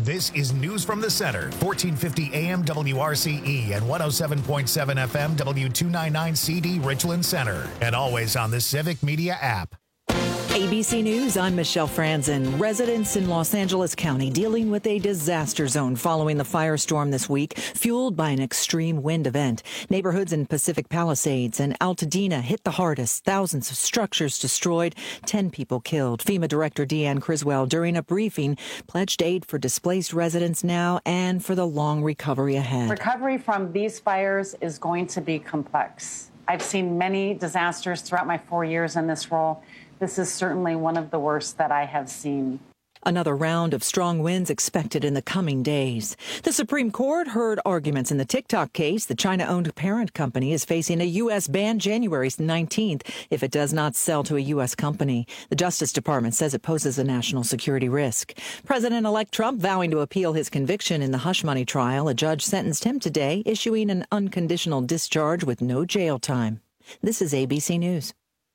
This is News from the Center, 1450 AM WRCE and 107.7 FM W299 CD Richland Center, and always on the Civic Media app. ABC News, I'm Michelle Franzen. Residents in Los Angeles County dealing with a disaster zone following the firestorm this week, fueled by an extreme wind event. Neighborhoods in Pacific Palisades and Altadena hit the hardest. Thousands of structures destroyed, 10 people killed. FEMA Director Deanne Criswell, during a briefing, pledged aid for displaced residents now and for the long recovery ahead. Recovery from these fires is going to be complex. I've seen many disasters throughout my 4 years in this role. This is certainly one of the worst that I have seen. Another round of strong winds expected in the coming days. The Supreme Court heard arguments in the TikTok case. The China-owned parent company is facing a U.S. ban January 19th if it does not sell to a U.S. company. The Justice Department says it poses a national security risk. President-elect Trump vowing to appeal his conviction in the hush money trial. A judge sentenced him today, issuing an unconditional discharge with no jail time. This is ABC News.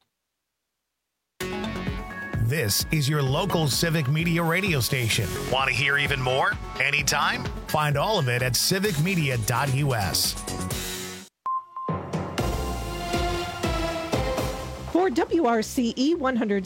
This is your local Civic Media radio station. Want to hear even more? Anytime? Find all of it at civicmedia.us. For WRCE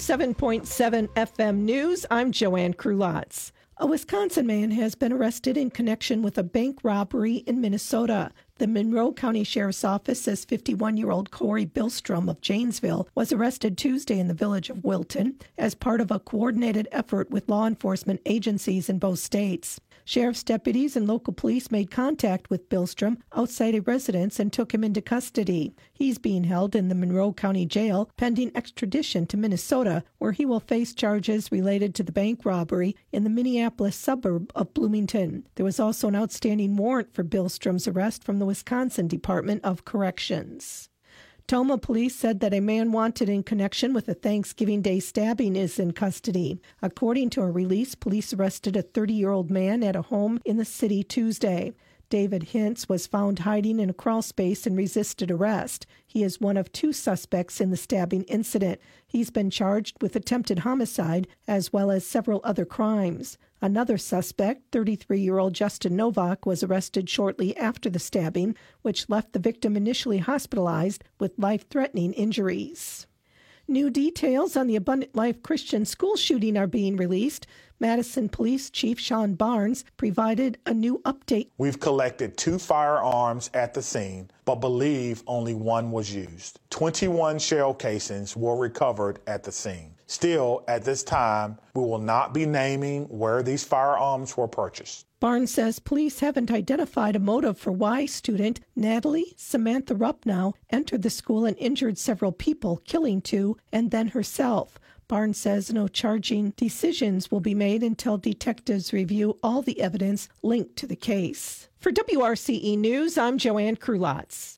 107.7 FM News, I'm Joanne Krulotz. A Wisconsin man has been arrested in connection with a bank robbery in Minnesota. The Monroe County Sheriff's Office says 51-year-old Corey Billstrom of Janesville was arrested Tuesday in the village of Wilton as part of a coordinated effort with law enforcement agencies in both states. Sheriff's deputies and local police made contact with Billstrom outside a residence and took him into custody. He's being held in the Monroe County Jail pending extradition to Minnesota, where he will face charges related to the bank robbery in the Minneapolis suburb of Bloomington. There was also an outstanding warrant for Billstrom's arrest from the Wisconsin Department of Corrections. Toma police said that a man wanted in connection with a Thanksgiving Day stabbing is in custody. According to a release, police arrested a 30-year-old man at a home in the city Tuesday. David Hintz was found hiding in a crawl space and resisted arrest. He is one of 2 suspects in the stabbing incident. He's been charged with attempted homicide as well as several other crimes. Another suspect, 33-year-old Justin Novak, was arrested shortly after the stabbing, which left the victim initially hospitalized with life-threatening injuries. New details on the Abundant Life Christian school shooting are being released. Madison Police Chief Sean Barnes provided a new update. We've collected 2 firearms at the scene, but believe only 1 was used. 21 shell casings were recovered at the scene. Still, at this time, we will not be naming where these firearms were purchased. Barnes says police haven't identified a motive for why student Natalie Samantha Rupnow entered the school and injured several people, killing 2 and then herself. Barnes says no charging decisions will be made until detectives review all the evidence linked to the case. For WRCE News, I'm Joanne Krulotz.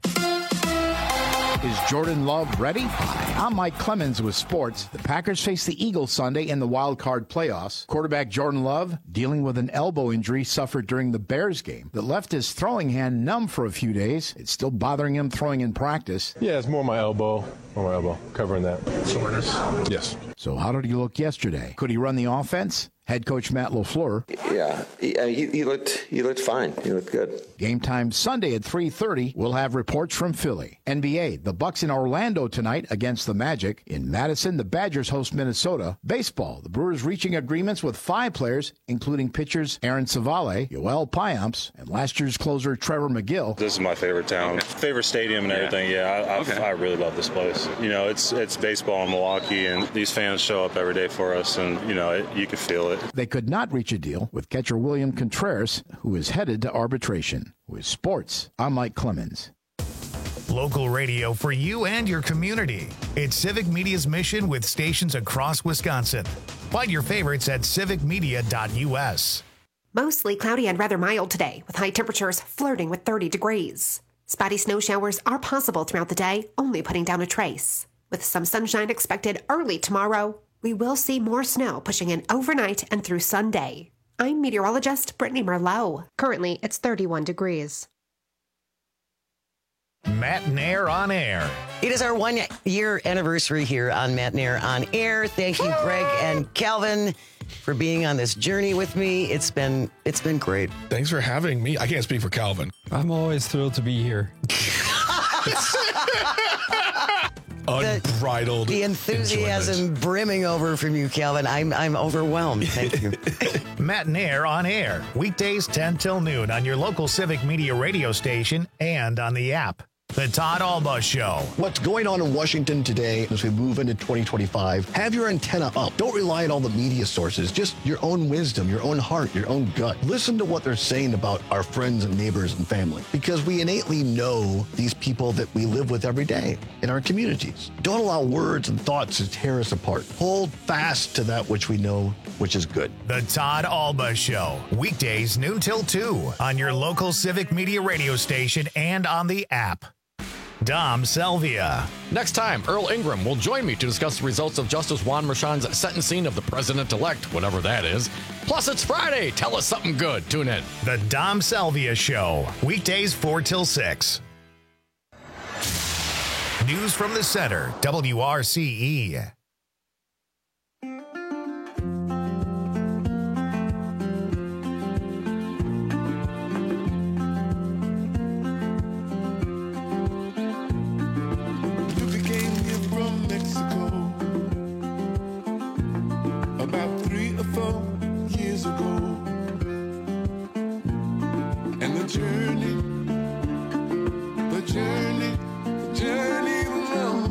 Is Jordan Love ready? Hi, I'm Mike Clemens with sports. The Packers face the Eagles Sunday in the wild card playoffs. Quarterback Jordan Love dealing with an elbow injury suffered during the Bears game that left his throwing hand numb for a few days. It's still bothering him throwing in practice. Yeah, it's more my elbow, covering that. Soreness? Yes. So how did he look yesterday? Could he run the offense? Head coach Matt LaFleur. Yeah, he looked fine. He looked good. Game time Sunday at 3:30. We'll have reports from Philly. NBA, the Bucks in Orlando tonight against the Magic. In Madison, the Badgers host Minnesota. Baseball, the Brewers reaching agreements with 5 players, including pitchers Aaron Savale, Yoel Payamps, and last year's closer Trevor McGill. This is my favorite town, favorite stadium and everything. I really love this place. You know, it's baseball in Milwaukee, and these fans show up every day for us, and you can feel it. They could not reach a deal with catcher William Contreras, who is headed to arbitration. With sports, I'm Mike Clemens. Local radio for you and your community. It's Civic Media's mission with stations across Wisconsin. Find your favorites at civicmedia.us. Mostly cloudy and rather mild today, with high temperatures flirting with 30 degrees. Spotty snow showers are possible throughout the day, only putting down a trace. With some sunshine expected early tomorrow, we will see more snow pushing in overnight and through Sunday. I'm meteorologist Brittany Merlot. Currently, it's 31 degrees. Matt Nair on Air. It is our 1 year anniversary here on Matt Nair on Air. Thank you, Greg and Calvin, for being on this journey with me. It's been great. Thanks for having me. I can't speak for Calvin. I'm always thrilled to be here. Unbridled the enthusiasm brimming over from you, Calvin. I'm overwhelmed. Thank you. Matt Nair on Air. Weekdays 10 till noon on your local Civic Media radio station and on the app. The Todd Alba Show. What's going on in Washington today as we move into 2025? Have your antenna up. Don't rely on all the media sources. Just your own wisdom, your own heart, your own gut. Listen to what they're saying about our friends and neighbors and family, because we innately know these people that we live with every day in our communities. Don't allow words and thoughts to tear us apart. Hold fast to that which we know, which is good. The Todd Alba Show. Weekdays noon till 2 on your local Civic Media radio station and on the app. Dom Selvia. Next time, Earl Ingram will join me to discuss the results of Justice Juan Merchan's sentencing of the president-elect, whatever that is. Plus, it's Friday. Tell us something good. Tune in. The Dom Selvia Show. Weekdays 4 till 6. News from the Center. WRCE. About 3 or 4 years ago, and the journey alone.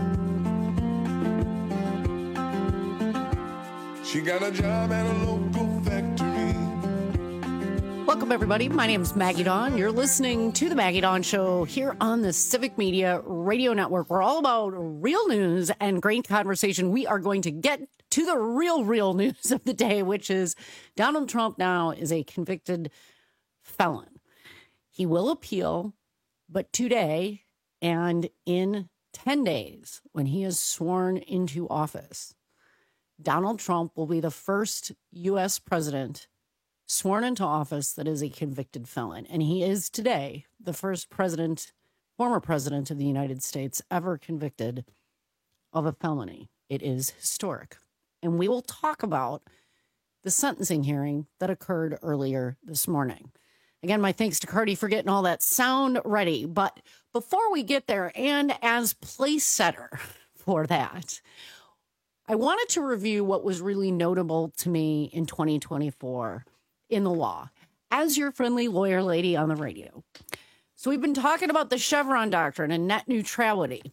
She got a job at a local factory. Welcome, everybody. My name is Maggie Dawn. You're listening to The Maggie Dawn Show here on the Civic Media Radio Network. We're all about real news and great conversation. We are going to get to the real news of the day, which is Donald Trump now is a convicted felon. He will appeal, but today and in 10 days, when he is sworn into office, Donald Trump will be the first U.S. president sworn into office that is a convicted felon. And he is today the first former president of the United States ever convicted of a felony. It is historic. And we will talk about the sentencing hearing that occurred earlier this morning. Again, my thanks to Cardi for getting all that sound ready. But before we get there, and as place setter for that, I wanted to review what was really notable to me in 2024 in the law, as your friendly lawyer lady on the radio. So we've been talking about the Chevron doctrine and net neutrality.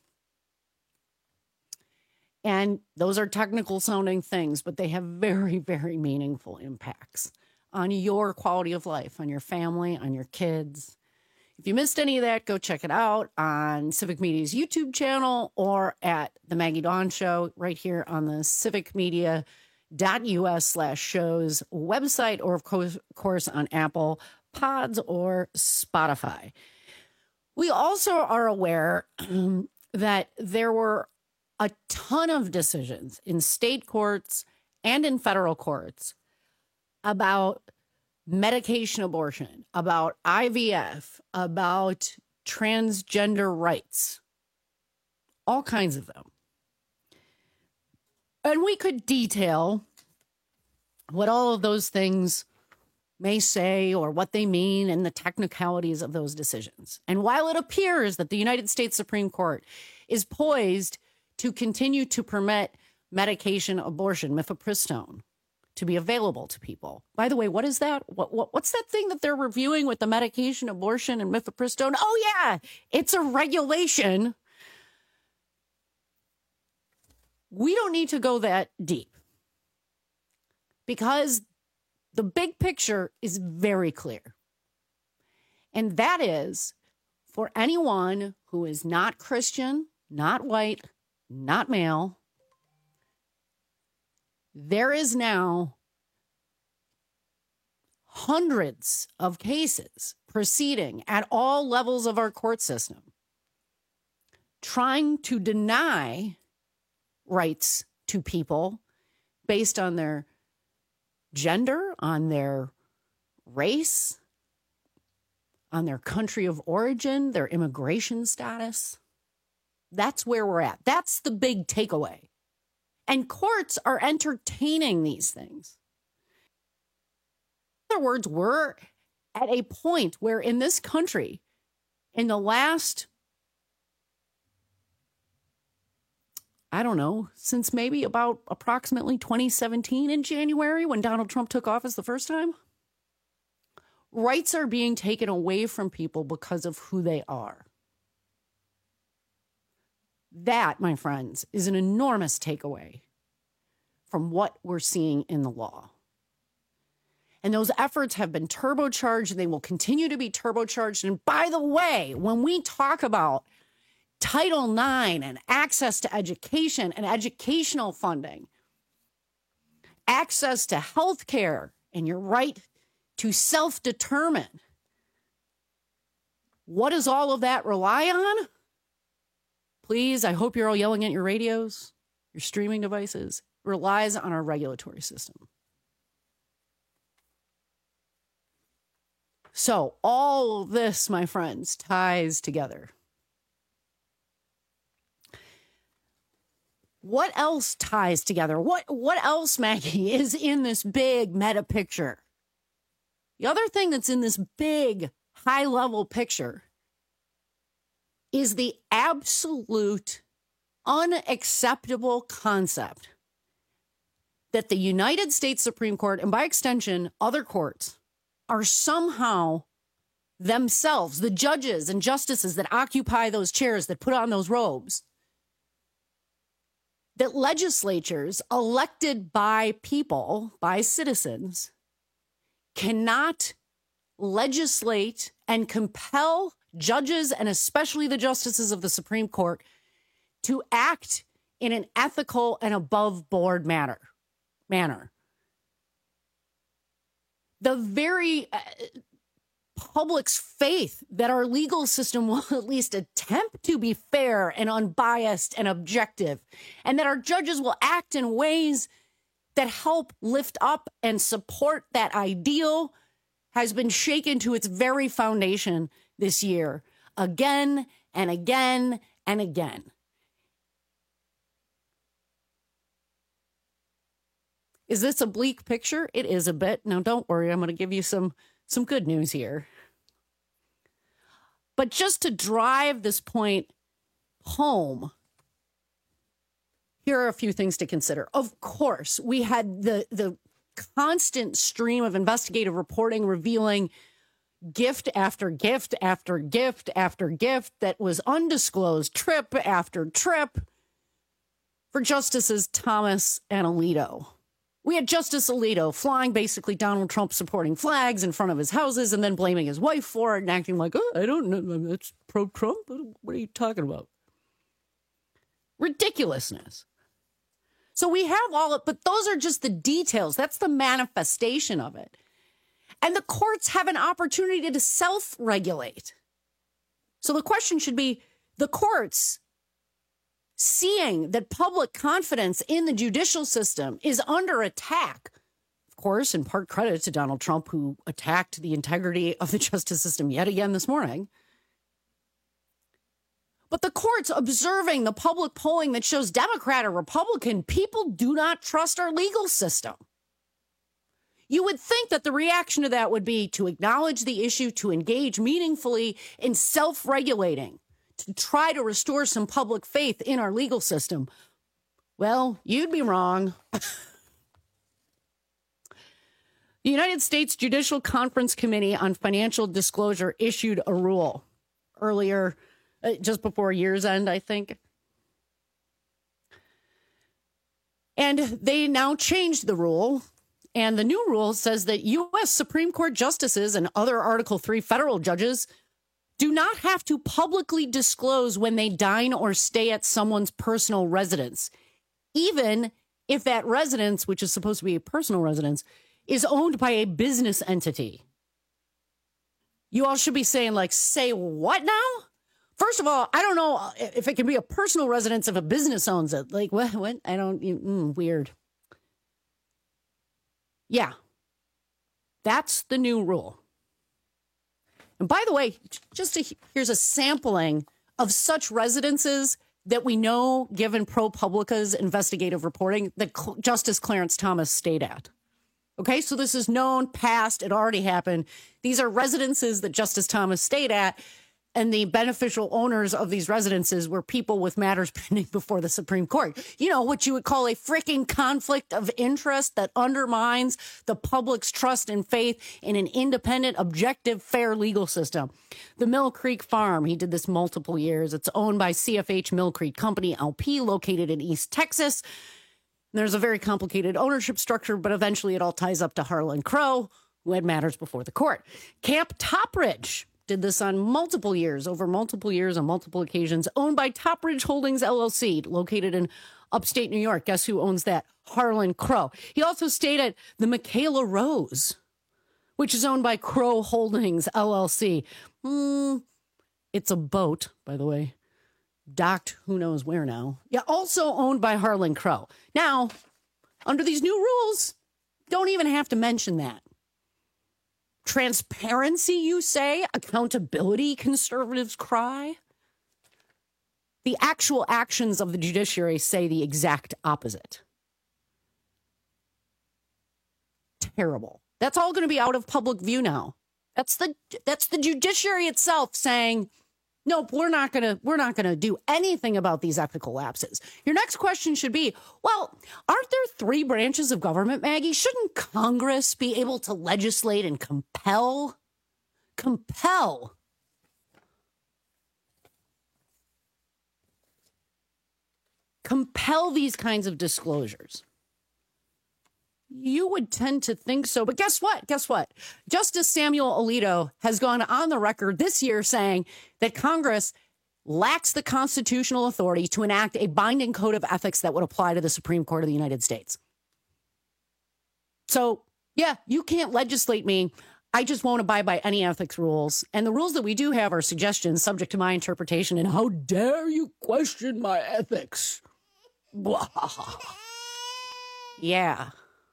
And those are technical sounding things, but they have very, very meaningful impacts on your quality of life, on your family, on your kids. If you missed any of that, go check it out on Civic Media's YouTube channel or at the Maggie Dawn Show right here on the civicmedia.us/shows website, or of course on Apple Pods or Spotify. We also are aware that there were a ton of decisions in state courts and in federal courts about medication abortion, about IVF, about transgender rights, all kinds of them. And we could detail what all of those things may say or what they mean and the technicalities of those decisions. And while it appears that the United States Supreme Court is poised to continue to permit medication abortion, mifepristone, to be available to people. By the way, what is that? What's that thing that they're reviewing with the medication abortion and mifepristone? Oh, yeah, it's a regulation. We don't need to go that deep because the big picture is very clear. And that is, for anyone who is not Christian, not white, not male, there is now hundreds of cases proceeding at all levels of our court system trying to deny rights to people based on their gender, on their race, on their country of origin, their immigration status. That's where we're at. That's the big takeaway. And courts are entertaining these things. In other words, we're at a point where in this country, in the last, I don't know, since maybe about approximately 2017 in January when Donald Trump took office the first time, rights are being taken away from people because of who they are. That, my friends, is an enormous takeaway from what we're seeing in the law. And those efforts have been turbocharged, and they will continue to be turbocharged. And by the way, when we talk about Title IX and access to education and educational funding, access to health care and your right to self-determine, what does all of that rely on? Please, I hope you're all yelling at your radios, your streaming devices. It relies on our regulatory system. So all of this, my friends, ties together. What else ties together? What else, Maggie, is in this big meta picture? The other thing that's in this big high-level picture is the absolute unacceptable concept that the United States Supreme Court, and by extension, other courts, are somehow themselves, the judges and justices that occupy those chairs, that put on those robes, that legislatures elected by people, by citizens, cannot legislate and compel judges, and especially the justices of the Supreme Court, to act in an ethical and above board manner. The very public's faith that our legal system will at least attempt to be fair and unbiased and objective, and that our judges will act in ways that help lift up and support that ideal, has been shaken to its very foundation this year, again and again and again. Is this a bleak picture? It is a bit. Now, don't worry. I'm going to give you some good news here. But just to drive this point home, here are a few things to consider. Of course, we had the constant stream of investigative reporting revealing gift after gift after gift after gift that was undisclosed, trip after trip, for Justices Thomas and Alito. We had Justice Alito flying basically Donald Trump supporting flags in front of his houses and then blaming his wife for it and acting like, oh, I don't know, it's pro-Trump. What are you talking about? Ridiculousness. So we have all of, but those are just the details. That's the manifestation of it. And the courts have an opportunity to self-regulate. So the question should be, the courts, seeing that public confidence in the judicial system is under attack, of course, in part credit to Donald Trump, who attacked the integrity of the justice system yet again this morning. But the courts observing the public polling that shows Democrat or Republican, people do not trust our legal system. You would think that the reaction to that would be to acknowledge the issue, to engage meaningfully in self-regulating, to try to restore some public faith in our legal system. Well, you'd be wrong. The United States Judicial Conference Committee on Financial Disclosure issued a rule earlier, just before year's end, I think. And they now changed the rule. And the new rule says that U.S. Supreme Court justices and other Article III federal judges do not have to publicly disclose when they dine or stay at someone's personal residence, even if that residence, which is supposed to be a personal residence, is owned by a business entity. You all should be saying, like, say what now? First of all, I don't know if it can be a personal residence if a business owns it. Like, what? I don't, weird. Yeah, that's the new rule. And by the way, here's a sampling of such residences that we know, given ProPublica's investigative reporting, that Justice Clarence Thomas stayed at. Okay, so this is known, past, it already happened. These are residences that Justice Thomas stayed at, and the beneficial owners of these residences were people with matters pending before the Supreme Court. You know, what you would call a freaking conflict of interest that undermines the public's trust and faith in an independent, objective, fair legal system. The Mill Creek Farm, he did this multiple years. It's owned by CFH Mill Creek Company, LP, located in East Texas. There's a very complicated ownership structure, but eventually it all ties up to Harlan Crow, who had matters before the court. Camp Topridge did this on multiple years, on multiple occasions, owned by Topridge Holdings, LLC, located in upstate New York. Guess who owns that? Harlan Crow. He also stayed at the Michaela Rose, which is owned by Crow Holdings, LLC. It's a boat, by the way. Docked who knows where now. Yeah, also owned by Harlan Crow. Now, under these new rules, don't even have to mention that. Transparency, you say? Accountability, conservatives cry? The actual actions of the judiciary say the exact opposite. Terrible. That's all going to be out of public view now. That's the judiciary itself saying, nope, we're not gonna do anything about these ethical lapses. Your next question should be, well, aren't there 3 branches of government, Maggie? Shouldn't Congress be able to legislate and compel these kinds of disclosures? You would tend to think so. But guess what? Justice Samuel Alito has gone on the record this year saying that Congress lacks the constitutional authority to enact a binding code of ethics that would apply to the Supreme Court of the United States. So, yeah, you can't legislate me. I just won't abide by any ethics rules. And the rules that we do have are suggestions subject to my interpretation. And how dare you question my ethics? Yeah.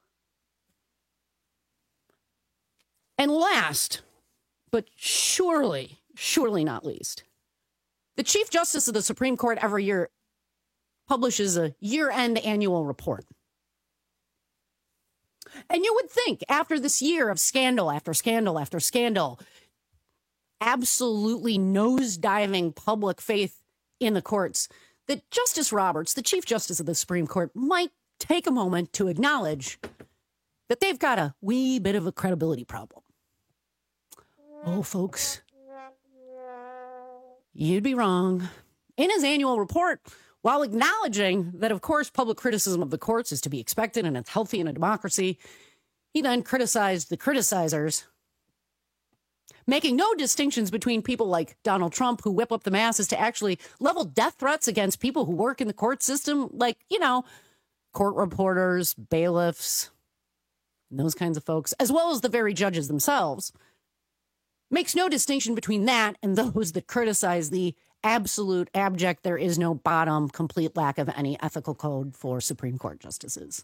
And last, but surely not least, the Chief Justice of the Supreme Court every year publishes a year-end annual report. And you would think after this year of scandal after scandal after scandal, absolutely nosediving public faith in the courts, that Justice Roberts, the Chief Justice of the Supreme Court, might take a moment to acknowledge that they've got a wee bit of a credibility problem. Oh, folks, you'd be wrong. In his annual report, while acknowledging that, of course, public criticism of the courts is to be expected and it's healthy in a democracy, he then criticized the criticizers, making no distinctions between people like Donald Trump, who whip up the masses to actually level death threats against people who work in the court system, like, court reporters, bailiffs, and those kinds of folks, as well as the very judges themselves. Makes no distinction between that and those that criticize the absolute, abject, there is no bottom, complete lack of any ethical code for Supreme Court justices.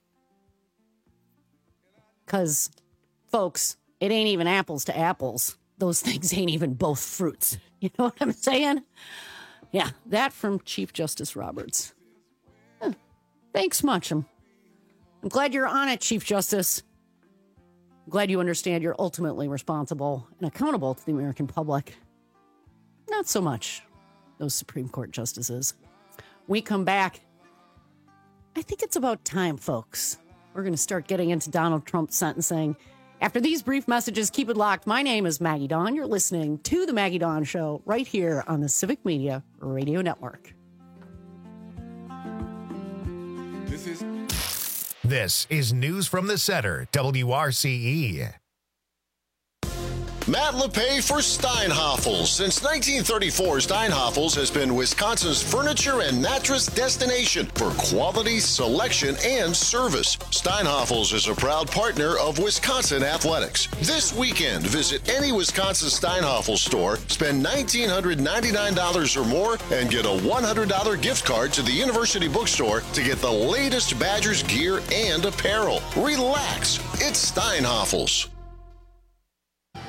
Because, folks, it ain't even apples to apples. Those things ain't even both fruits. You know what I'm saying? Yeah, that from Chief Justice Roberts. Thanks much. I'm glad you're on it, Chief Justice. Glad you understand you're ultimately responsible and accountable to the American public. Not so much those Supreme Court justices. We come back. I think it's about time, folks. We're going to start getting into Donald Trump's sentencing. After these brief messages, keep it locked. My name is Maggie Dawn. You're listening to The Maggie Dawn Show right here on the Civic Media Radio Network. This is News from the Center, WRCE. Matt LePay for Steinhoffels. Since 1934, Steinhoffels has been Wisconsin's furniture and mattress destination for quality, selection, and service. Steinhoffels is a proud partner of Wisconsin Athletics. This weekend, visit any Wisconsin Steinhoffels store, spend $1,999 or more, and get a $100 gift card to the University Bookstore to get the latest Badgers gear and apparel. Relax. It's Steinhoffels.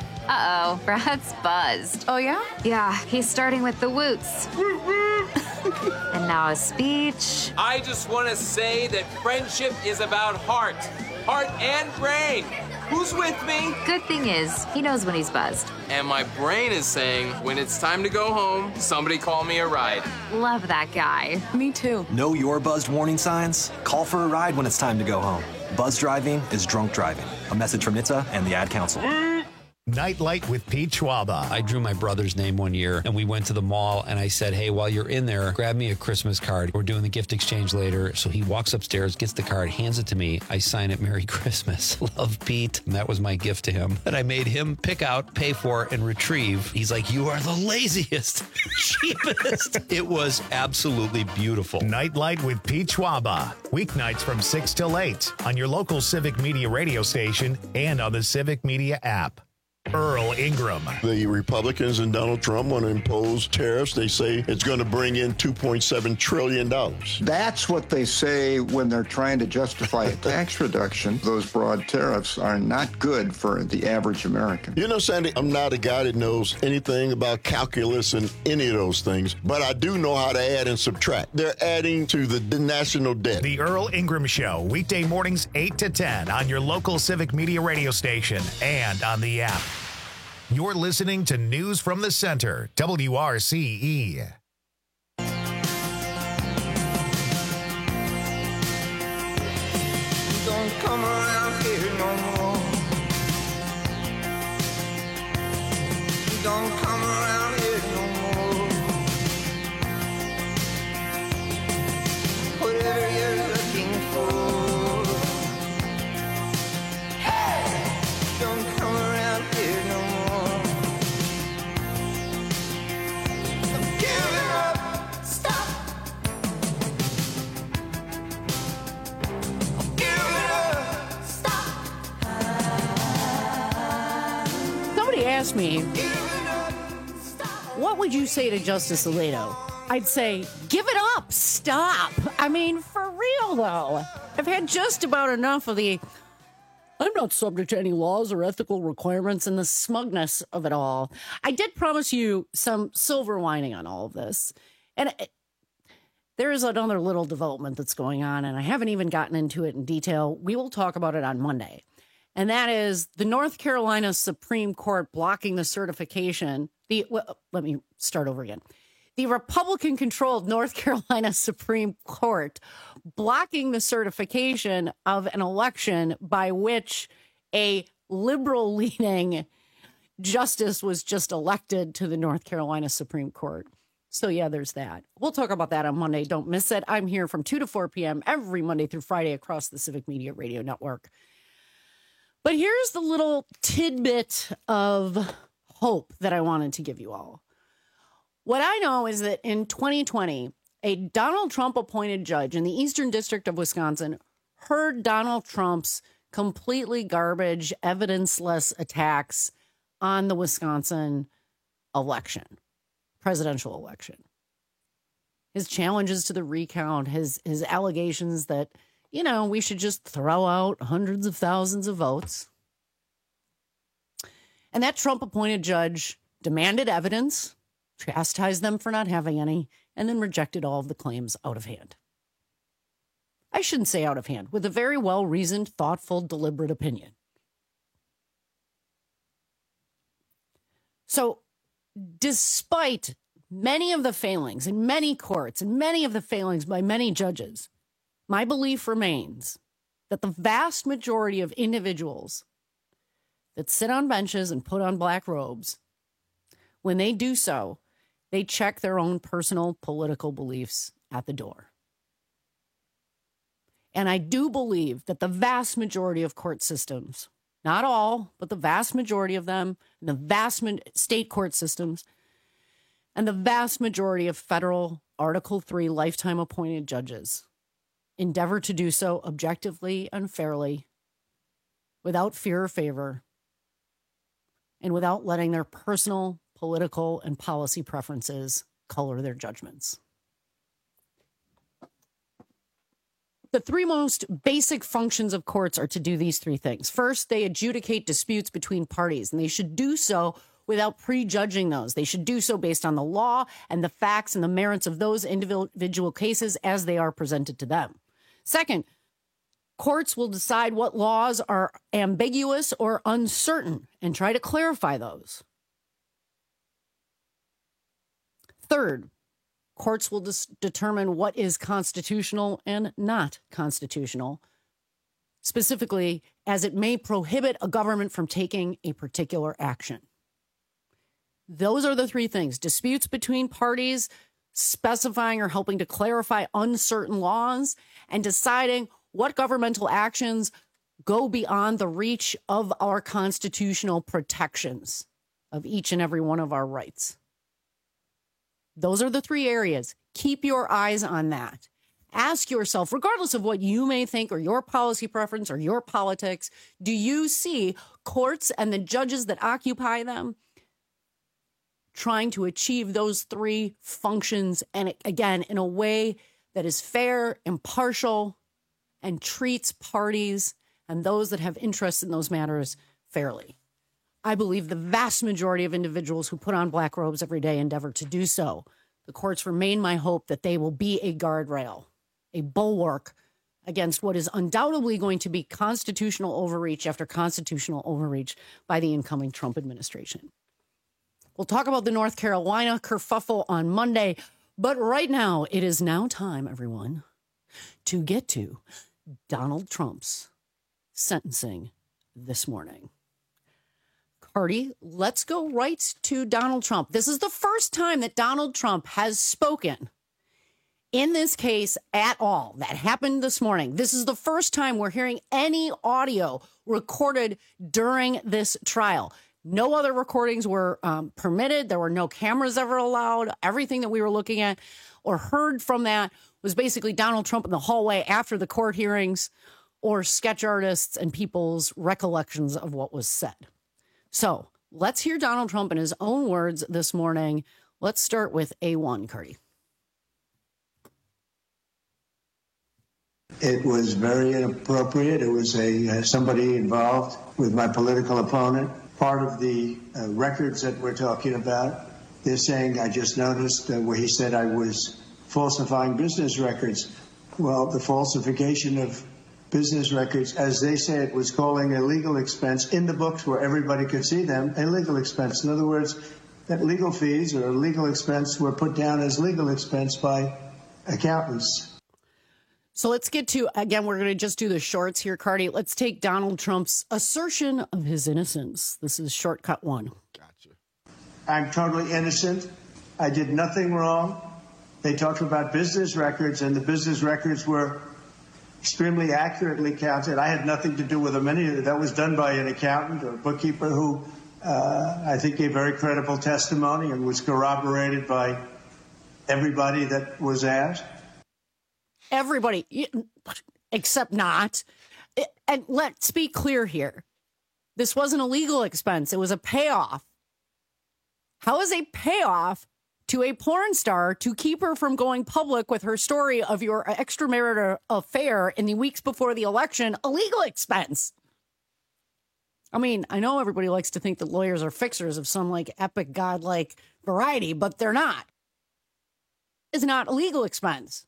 Uh-oh, Brad's buzzed. Oh, yeah? Yeah, he's starting with the woots. And now a speech. I just want to say that friendship is about heart and brain. Who's with me? Good thing is, he knows when he's buzzed. And my brain is saying, when it's time to go home, somebody call me a ride. Love that guy. Me too. Know your buzzed warning signs? Call for a ride when it's time to go home. Buzz driving is drunk driving. A message from NHTSA and the Ad Council. Nightlight with Pete Schwaba. I drew my brother's name one year, and we went to the mall, and I said, hey, while you're in there, grab me a Christmas card. We're doing the gift exchange later. So he walks upstairs, gets the card, hands it to me. I sign it, Merry Christmas. Love, Pete. And that was my gift to him. And I made him pick out, pay for, and retrieve. He's like, you are the laziest, cheapest. It was absolutely beautiful. Nightlight with Pete Schwaba. Weeknights from 6 till 8 on your local Civic Media radio station and on the Civic Media app. Earl Ingram. The Republicans and Donald Trump want to impose tariffs. They say it's going to bring in $2.7 trillion. That's what they say when they're trying to justify a tax reduction. Those broad tariffs are not good for the average American. You know, Sandy, I'm not a guy that knows anything about calculus and any of those things, but I do know how to add and subtract. They're adding to the national debt. The Earl Ingram Show, weekday mornings 8 to 10 on your local Civic Media radio station and on the app. You're listening to News from the Center, WRCE. Don't come around here no more. Don't come around here no more. Whatever you're looking for. Hey! Don't come around here no more. Asked me, what would you say to Justice Alito? I'd say, give it up, stop. I mean, for real though, I've had just about enough of the I'm not subject to any laws or ethical requirements and the smugness of it all. I did promise you some silver lining on all of this. And there is another little development that's going on, and I haven't even gotten into it in detail. We will talk about it on Monday. And that is the North Carolina Supreme Court blocking the certification. Let me start over again. The Republican-controlled North Carolina Supreme Court blocking the certification of an election by which a liberal-leaning justice was just elected to the North Carolina Supreme Court. So, yeah, there's that. We'll talk about that on Monday. Don't miss it. I'm here from 2 to 4 p.m. every Monday through Friday across the Civic Media Radio Network. But here's the little tidbit of hope that I wanted to give you all. What I know is that in 2020, a Donald Trump appointed judge in the Eastern District of Wisconsin heard Donald Trump's completely garbage, evidence-less attacks on the Wisconsin election, presidential election. His challenges to the recount, his allegations that, you know, we should just throw out hundreds of thousands of votes. And that Trump-appointed judge demanded evidence, chastised them for not having any, and then rejected all of the claims out of hand. I shouldn't say out of hand, with a very well-reasoned, thoughtful, deliberate opinion. So, despite many of the failings in many courts and many of the failings by many judges, my belief remains that the vast majority of individuals that sit on benches and put on black robes, when they do so, they check their own personal political beliefs at the door. And I do believe that the vast majority of court systems, not all, but the vast majority of them, and the vast state court systems, and the vast majority of federal Article 3 lifetime appointed judges endeavor to do so objectively and fairly, without fear or favor, and without letting their personal, political, and policy preferences color their judgments. The three most basic functions of courts are to do these three things. First, they adjudicate disputes between parties, and they should do so without prejudging those. They should do so based on the law and the facts and the merits of those individual cases as they are presented to them. Second, courts will decide what laws are ambiguous or uncertain and try to clarify those. Third, courts will determine what is constitutional and not constitutional, specifically as it may prohibit a government from taking a particular action. Those are the three things: disputes between parties, specifying or helping to clarify uncertain laws, and deciding what governmental actions go beyond the reach of our constitutional protections of each and every one of our rights. Those are the three areas. Keep your eyes on that. Ask yourself, regardless of what you may think or your policy preference or your politics, do you see courts and the judges that occupy them trying to achieve those three functions, and again, in a way that is fair, impartial, and treats parties and those that have interests in those matters fairly? I believe the vast majority of individuals who put on black robes every day endeavor to do so. The courts remain my hope that they will be a guardrail, a bulwark against what is undoubtedly going to be constitutional overreach after constitutional overreach by the incoming Trump administration. We'll talk about the North Carolina kerfuffle on Monday, but right now, it is now time, everyone, to get to Donald Trump's sentencing this morning. Cardi, let's go right to Donald Trump. This is the first time that Donald Trump has spoken in this case at all. That happened this morning. This is the first time we're hearing any audio recorded during this trial. No other recordings were permitted. There were no cameras ever allowed. Everything that we were looking at or heard from that was basically Donald Trump in the hallway after the court hearings or sketch artists and people's recollections of what was said. So let's hear Donald Trump in his own words this morning. Let's start with A1, Cardi. It was very inappropriate. It was somebody involved with my political opponent. Part of the records that we're talking about, they're saying, I just noticed where he said I was falsifying business records. Well, the falsification of business records, as they say it, was calling a legal expense in the books where everybody could see them, a legal expense. In other words, that legal fees or legal expense were put down as legal expense by accountants. So let's get to, again, we're going to just do the shorts here, Cardi. Let's take Donald Trump's assertion of his innocence. This is shortcut one. Gotcha. I'm totally innocent. I did nothing wrong. They talked about business records, and the business records were extremely accurately counted. I had nothing to do with them. That was done by an accountant or a bookkeeper who I think gave very credible testimony and was corroborated by everybody that was asked. Everybody, except not. And let's be clear here. This wasn't a legal expense. It was a payoff. How is a payoff to a porn star to keep her from going public with her story of your extramarital affair in the weeks before the election a legal expense? I mean, I know everybody likes to think that lawyers are fixers of some like epic godlike variety, but they're not. It's not a legal expense.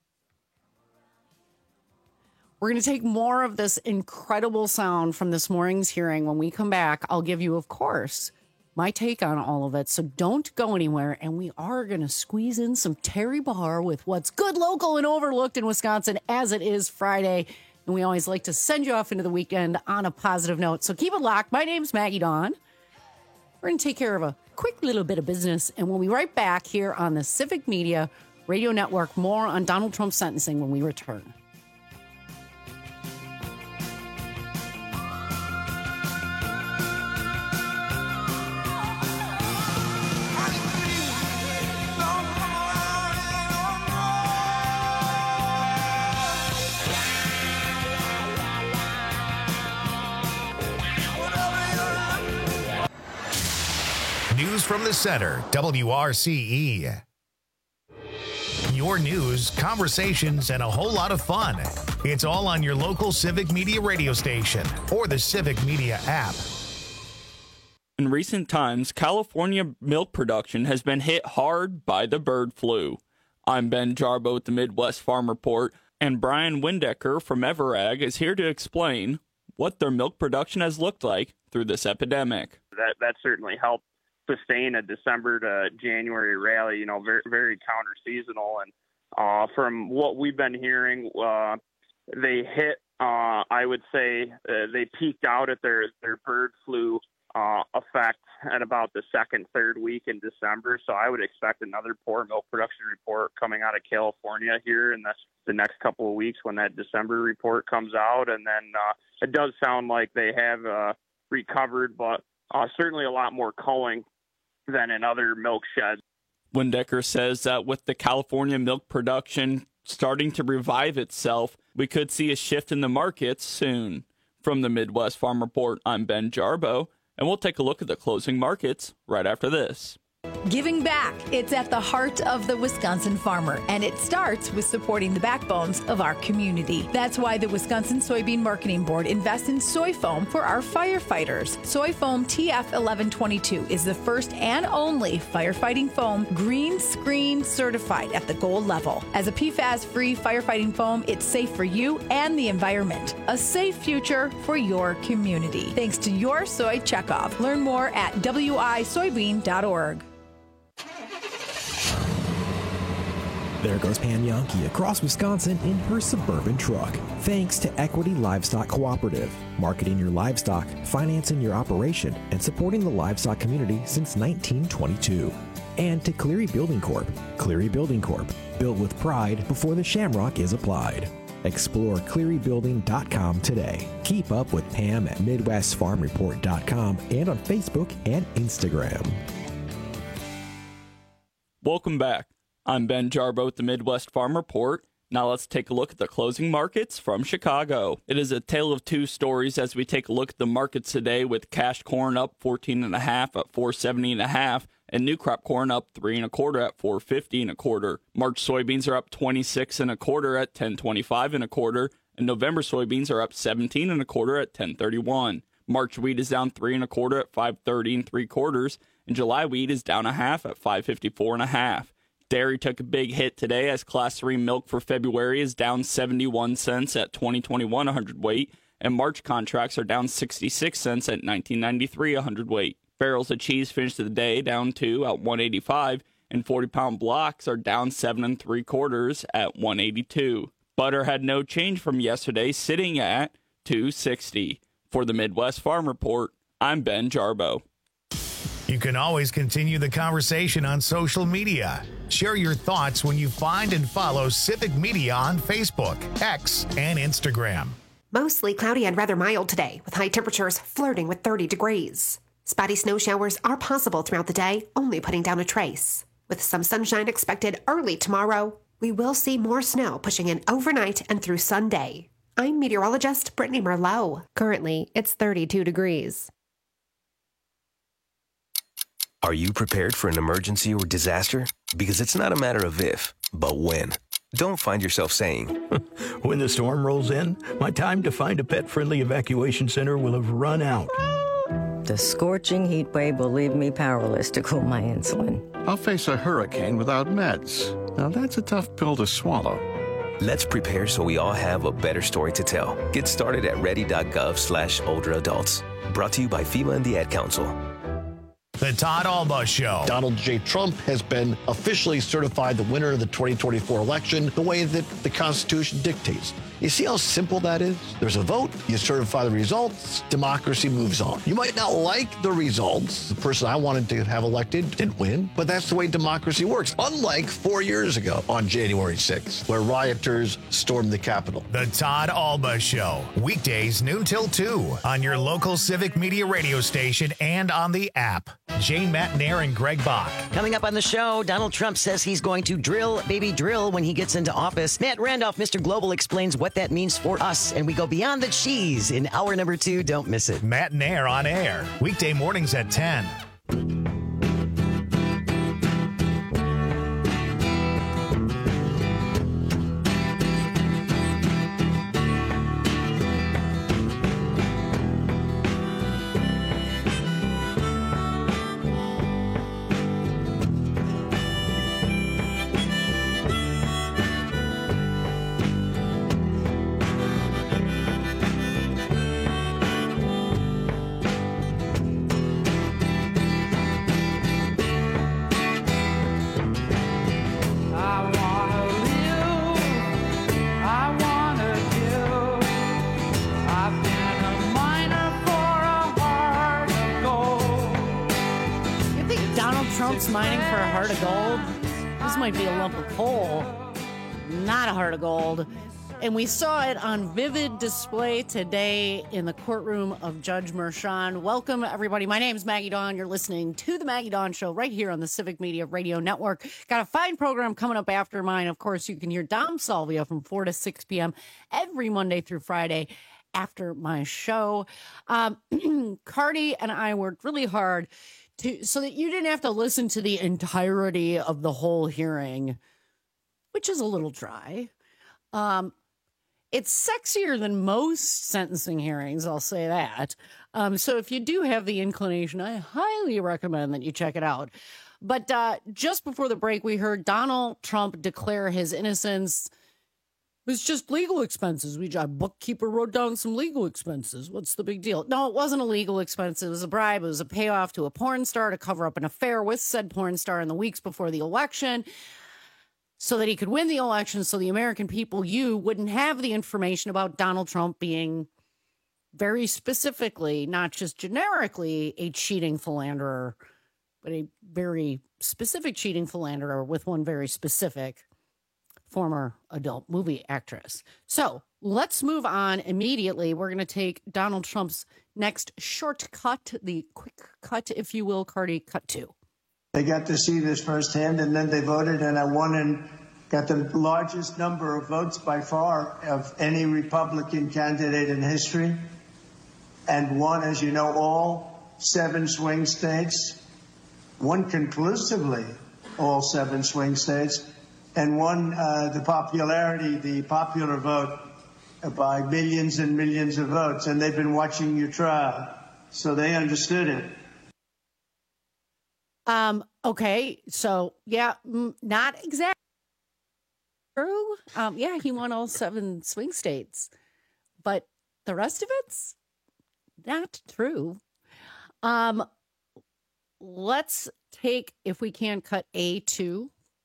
We're going to take more of this incredible sound from this morning's hearing. When we come back, I'll give you, of course, my take on all of it. So don't go anywhere. And we are going to squeeze in some Terry Barr with what's good, local, and overlooked in Wisconsin, as it is Friday. And we always like to send you off into the weekend on a positive note. So keep it locked. My name's Maggie Dawn. We're going to take care of a quick little bit of business. And we'll be right back here on the Civic Media Radio Network. More on Donald Trump's sentencing when we return. News from the center, WRCE. your news, conversations, and a whole lot of fun. It's all on your local Civic Media radio station or the Civic Media app. In recent times, California milk production has been hit hard by the bird flu. I'm Ben Jarbo with the Midwest Farm Report, and Brian Windecker from Everag is here to explain what their milk production has looked like through this epidemic. That certainly helped sustain a December to January rally, very, very counter-seasonal. And from what we've been hearing, they hit, I would say, they peaked out at their bird flu effect at about the second, third week in December. So I would expect another poor milk production report coming out of California here in the next couple of weeks when that December report comes out. And then it does sound like they have recovered, but certainly a lot more culling than in other milk sheds. Windecker says that with the California milk production starting to revive itself, we could see a shift in the markets soon. From the Midwest Farm Report, I'm Ben Jarbo, and we'll take a look at the closing markets right after this. Giving back. It's at the heart of the Wisconsin farmer, and it starts with supporting the backbones of our community. That's why the Wisconsin Soybean Marketing Board invests in soy foam for our firefighters. Soy foam TF1122 is the first and only firefighting foam green screen certified at the gold level. As a PFAS-free firefighting foam, it's safe for you and the environment. A safe future for your community. Thanks to your soy checkoff. Learn more at wisoybean.org. There goes Pam Yankee across Wisconsin in her Suburban truck. Thanks to Equity Livestock Cooperative, marketing your livestock, financing your operation, and supporting the livestock community since 1922. And to Cleary Building Corp. Cleary Building Corp. Built with pride before the shamrock is applied. Explore clearybuilding.com today. Keep up with Pam at MidwestFarmReport.com and on Facebook and Instagram. Welcome back. I'm Ben Jarbo with the Midwest Farm Report. Now let's take a look at the closing markets from Chicago. It is a tale of two stories as we take a look at the markets today, with cash corn up 14.5 at 470.5 and new crop corn up 3 1/4 at 450 1/4. March soybeans are up 26 1/4 at 1025 1/4, and November soybeans are up 17 1/4 at 1031. March wheat is down 3 1/4 at 530 3/4, and July wheat is down 1/2 at 554 1/2. Dairy took a big hit today as Class 3 milk for February is down 71 cents at 2021 a hundredweight, and March contracts are down 66 cents at 1993 a hundredweight. Barrels of cheese finished the day down 2 at 185, and 40-pound blocks are down 7 3/4 at 182. Butter had no change from yesterday, sitting at $2.60. For the Midwest Farm Report, I'm Ben Jarbo. You can always continue the conversation on social media. Share your thoughts when you find and follow Civic Media on Facebook, X, and Instagram. Mostly cloudy and rather mild today, with high temperatures flirting with 30 degrees. Spotty snow showers are possible throughout the day, only putting down a trace. With some sunshine expected early tomorrow, we will see more snow pushing in overnight and through Sunday. I'm meteorologist Brittany Merlot. Currently, it's 32 degrees. Are you prepared for an emergency or disaster? Because it's not a matter of if, but when. Don't find yourself saying, when the storm rolls in, my time to find a pet-friendly evacuation center will have run out. The scorching heat wave will leave me powerless to cool my insulin. I'll face a hurricane without meds. Now that's a tough pill to swallow. Let's prepare so we all have a better story to tell. Get started at ready.gov/older adults. Brought to you by FEMA and the Ad Council. The Todd Alba Show. Donald J. Trump has been officially certified the winner of the 2024 election the way that the Constitution dictates. You see how simple that is? There's a vote, you certify the results, democracy moves on. You might not like the results. The person I wanted to have elected didn't win, but that's the way democracy works. Unlike 4 years ago on January 6th, where rioters stormed the Capitol. The Todd Alba Show. Weekdays noon till 2 on your local Civic Media radio station and on the app. Jane Matnair and Greg Bach. Coming up on the show, Donald Trump says he's going to drill, baby drill, when he gets into office. Matt Randolph, Mr. Global, explains what that means for us, and we go beyond the cheese in hour number 2. Don't miss it. Matnair on air. Weekday mornings at 10. Trump's mining for a heart of gold. This might be a lump of coal, not a heart of gold. And we saw it on vivid display today in the courtroom of Judge Merchan. Welcome, everybody. My name is Maggie Dawn. You're listening to The Maggie Dawn Show right here on the Civic Media Radio Network. Got a fine program coming up after mine. Of course, you can hear Dom Salvia from 4 to 6 p.m. every Monday through Friday after my show. Cardi and I worked really hard so that you didn't have to listen to the entirety of the whole hearing, which is a little dry. It's sexier than most sentencing hearings, I'll say that. So if you do have the inclination, I highly recommend that you check it out. But just before the break, we heard Donald Trump declare his innocence. It was just legal expenses. A bookkeeper wrote down some legal expenses. What's the big deal? No, it wasn't a legal expense. It was a bribe. It was a payoff to a porn star to cover up an affair with said porn star in the weeks before the election, so that he could win the election, so the American people, you, wouldn't have the information about Donald Trump being very specifically, not just generically, a cheating philanderer, but a very specific cheating philanderer with one very specific former adult movie actress. So let's move on immediately. We're going to take Donald Trump's next shortcut, the quick cut, if you will, Cardi, cut 2. They got to see this firsthand, and then they voted, and I won and got the largest number of votes by far of any Republican candidate in history, and won, as you know, all 7 swing states, won conclusively all 7 swing states, and won the popular vote by millions and millions of votes. And they've been watching your trial, so they understood it. Okay, so yeah, not exactly true. Yeah, he won all 7 swing states, but the rest of it's not true. Let's take, if we can, cut A2.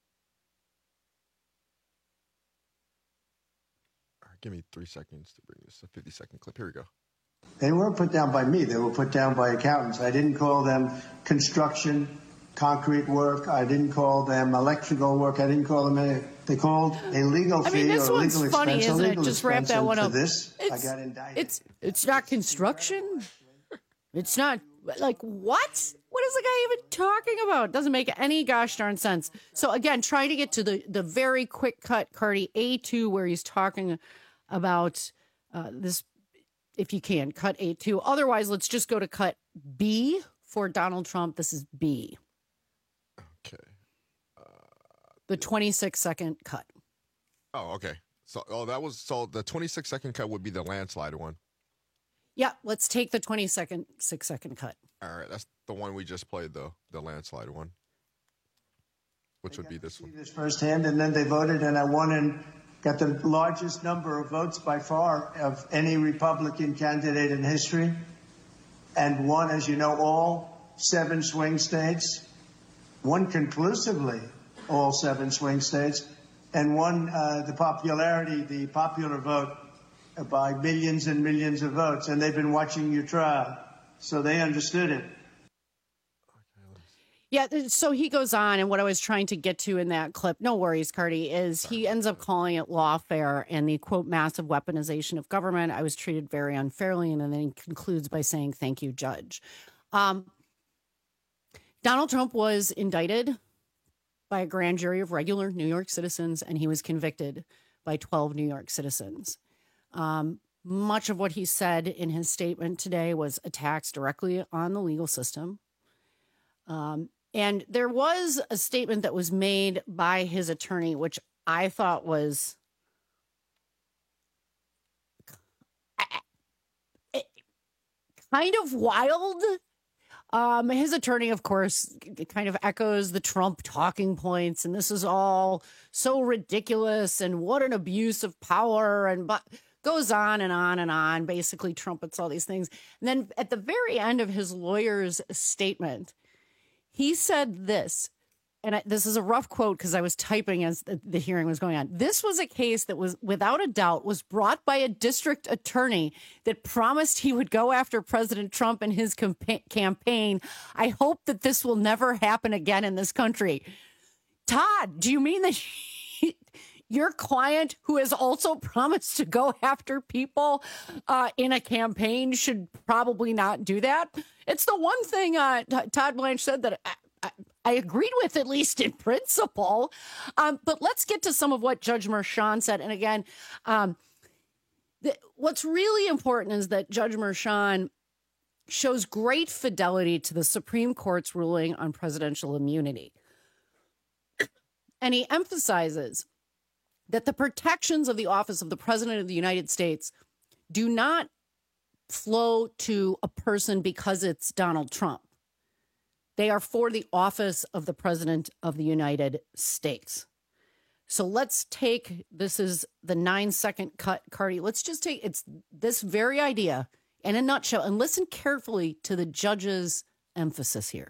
Give me 3 seconds to bring this, a 50-second clip. Here we go. They weren't put down by me. They were put down by accountants. I didn't call them construction, concrete work. I didn't call them electrical work. I didn't call them anything. They called a legal fee or a legal expense. Funny, isn't it? Just wrap that one up. I got indicted. It's not construction. It's not, like, what? What is the guy even talking about? Doesn't make any gosh darn sense. So again, trying to get to the very quick cut, Cardi, A2, where he's talking about this, if you can, cut A2. Otherwise, let's just go to cut B for Donald Trump. This is B. Okay. The 26-second cut. Oh, okay. So the 26-second cut would be the landslide one. Yeah, let's take the 6-second cut. All right, that's the one we just played, the landslide one, which would be this one. This firsthand, and then they voted, and I won and got the largest number of votes by far of any Republican candidate in history, and won, as you know, all 7 swing states, won conclusively all 7 swing states, and won the popular vote by millions and millions of votes. And they've been watching your trial, so they understood it. Yeah, so he goes on, and what I was trying to get to in that clip, no worries, Cardi, is he ends up calling it lawfare and the, quote, massive weaponization of government. I was treated very unfairly, and then he concludes by saying, thank you, Judge. Donald Trump was indicted by a grand jury of regular New York citizens, and he was convicted by 12 New York citizens. Much of what he said in his statement today was attacks directly on the legal system. And there was a statement that was made by his attorney, which I thought was kind of wild. His attorney, of course, kind of echoes the Trump talking points, and this is all so ridiculous, and what an abuse of power, and but goes on and on and on, basically trumpets all these things. And then at the very end of his lawyer's statement, he said this, and this is a rough quote because I was typing as the hearing was going on. This was a case that was, without a doubt, was brought by a district attorney that promised he would go after President Trump and his campaign. I hope that this will never happen again in this country. Todd, do you mean that your client, who has also promised to go after people in a campaign, should probably not do that? It's the one thing Todd Blanche said that I agreed with, at least in principle. But let's get to some of what Judge Merchan said. And again, what's really important is that Judge Merchan shows great fidelity to the Supreme Court's ruling on presidential immunity. And he emphasizes that the protections of the office of the President of the United States do not flow to a person because it's Donald Trump. They are for the office of the President of the United States. So let's take, this is the 9-second cut, Cardi. Let's just take, it's this very idea in a nutshell, and listen carefully to the judge's emphasis here.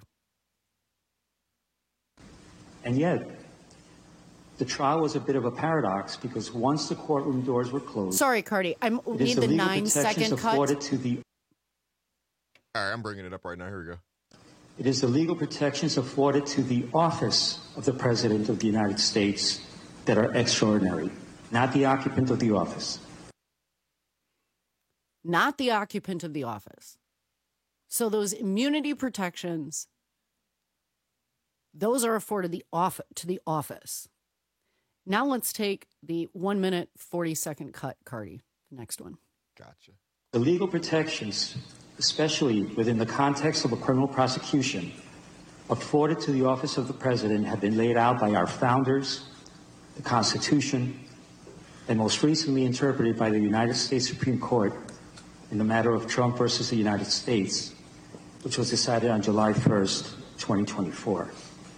And yet, the trial was a bit of a paradox because once the courtroom doors were closed. Sorry, Cardi. I need the 9-second cut. All right, I'm bringing it up right now. Here we go. It is the legal protections afforded to the office of the President of the United States that are extraordinary, not the occupant of the office. Not the occupant of the office. So those immunity protections, those are afforded to the office. Now let's take the 1 minute, 40-second cut, Cardi. Next one. Gotcha. The legal protections, especially within the context of a criminal prosecution, afforded to the office of the President have been laid out by our founders, the Constitution, and most recently interpreted by the United States Supreme Court in the matter of Trump versus the United States, which was decided on July 1st, 2024.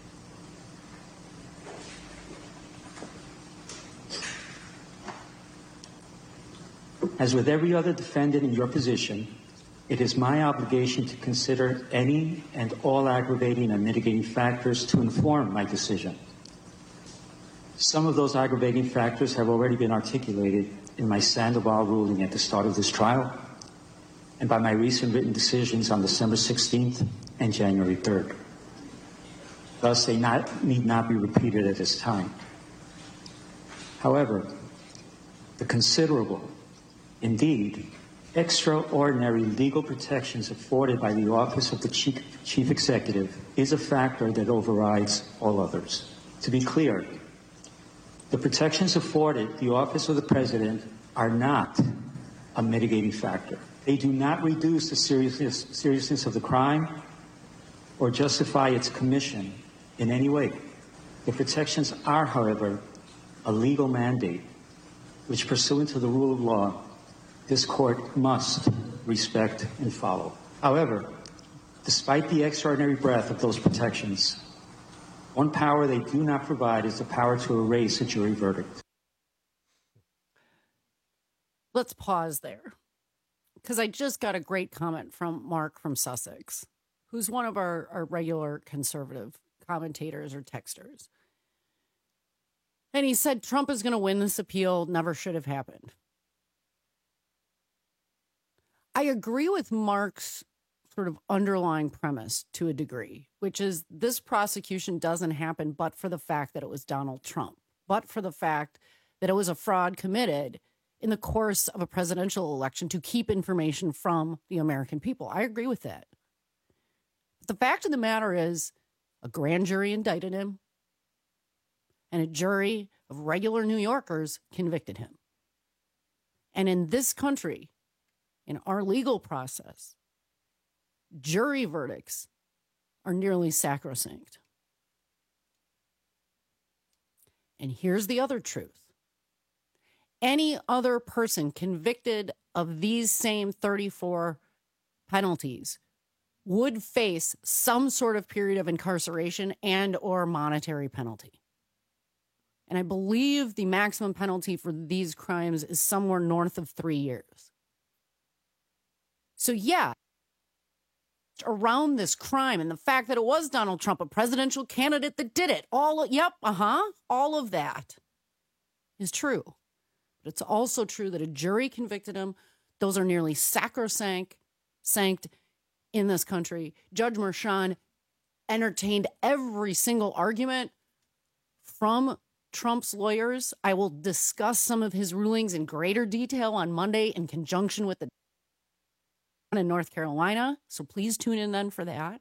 As with every other defendant in your position, it is my obligation to consider any and all aggravating and mitigating factors to inform my decision. Some of those aggravating factors have already been articulated in my Sandoval ruling at the start of this trial and by my recent written decisions on December 16th and January 3rd. Thus, they need not be repeated at this time. However, the considerable, indeed, extraordinary legal protections afforded by the office of the chief executive is a factor that overrides all others. To be clear, the protections afforded the office of the President are not a mitigating factor. They do not reduce the seriousness of the crime or justify its commission in any way. The protections are, however, a legal mandate which, pursuant to the rule of law, this court must respect and follow. However, despite the extraordinary breadth of those protections, one power they do not provide is the power to erase a jury verdict. Let's pause there, because I just got a great comment from Mark from Sussex, who's one of our regular conservative commentators or texters. And he said Trump is going to win this appeal, never should have happened. I agree with Mark's sort of underlying premise to a degree, which is this prosecution doesn't happen but for the fact that it was Donald Trump, but for the fact that it was a fraud committed in the course of a presidential election to keep information from the American people. I agree with that. But the fact of the matter is a grand jury indicted him and a jury of regular New Yorkers convicted him. And in this country, in our legal process, jury verdicts are nearly sacrosanct. And here's the other truth. Any other person convicted of these same 34 penalties would face some sort of period of incarceration and or monetary penalty. And I believe the maximum penalty for these crimes is somewhere north of 3 years. So yeah, around this crime and the fact that it was Donald Trump, a presidential candidate, that did it. All of that is true. But it's also true that a jury convicted him. Those are nearly sacrosanct in this country. Judge Merchan entertained every single argument from Trump's lawyers. I will discuss some of his rulings in greater detail on Monday in conjunction with the in North Carolina. So please tune in then for that.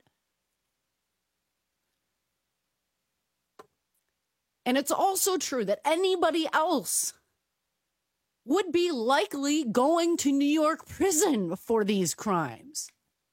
And it's also true that anybody else would be likely going to New York prison for these crimes.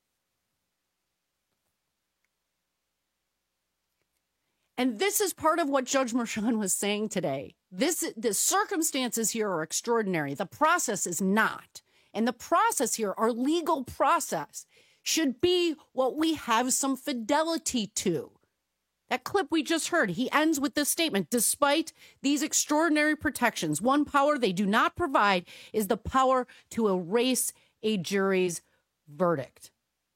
And this is part of what Judge Merchan was saying today. The circumstances here are extraordinary. The process is not. And the process here, our legal process, should be what we have some fidelity to. That clip we just heard, he ends with this statement: despite these extraordinary protections, one power they do not provide is the power to erase a jury's verdict.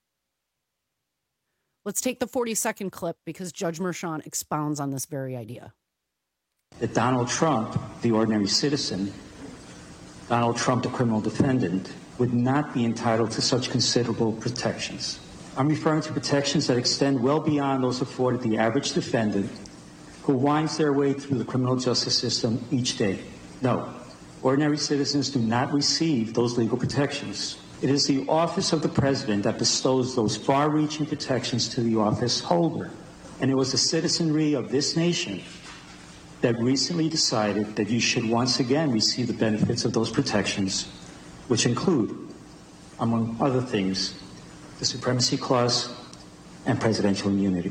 Let's take the 40-second clip because Judge Merchan expounds on this very idea. That Donald Trump, the ordinary citizen, Donald Trump, the criminal defendant, would not be entitled to such considerable protections. I'm referring to protections that extend well beyond those afforded the average defendant who winds their way through the criminal justice system each day. No, ordinary citizens do not receive those legal protections. It is the office of the president that bestows those far-reaching protections to the office holder. And it was the citizenry of this nation that recently decided that you should once again receive the benefits of those protections, which include, among other things, the Supremacy Clause and presidential immunity.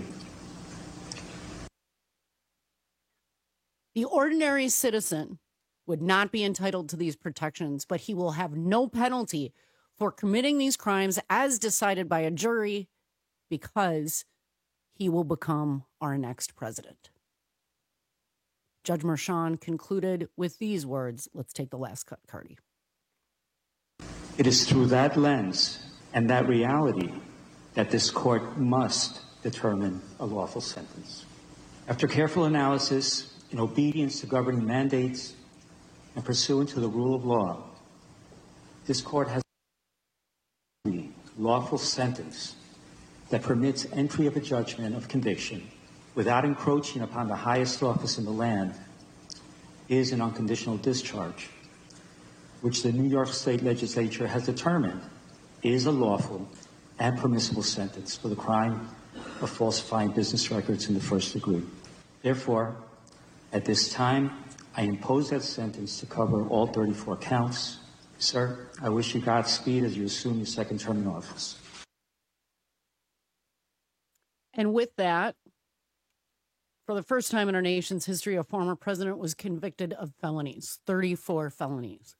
The ordinary citizen would not be entitled to these protections, but he will have no penalty for committing these crimes as decided by a jury because he will become our next president. Judge Merchan concluded with these words. Let's take the last cut, Cardi. It is through that lens and that reality that this court must determine a lawful sentence. After careful analysis, in obedience to governing mandates, and pursuant to the rule of law, this court has a lawful sentence that permits entry of a judgment of conviction without encroaching upon the highest office in the land is an unconditional discharge, which the New York State Legislature has determined is a lawful and permissible sentence for the crime of falsifying business records in the first degree. Therefore, at this time, I impose that sentence to cover all 34 counts. Sir, I wish you Godspeed as you assume your second term in office. And with that, for the first time in our nation's history, a former president was convicted of felonies, 34 felonies.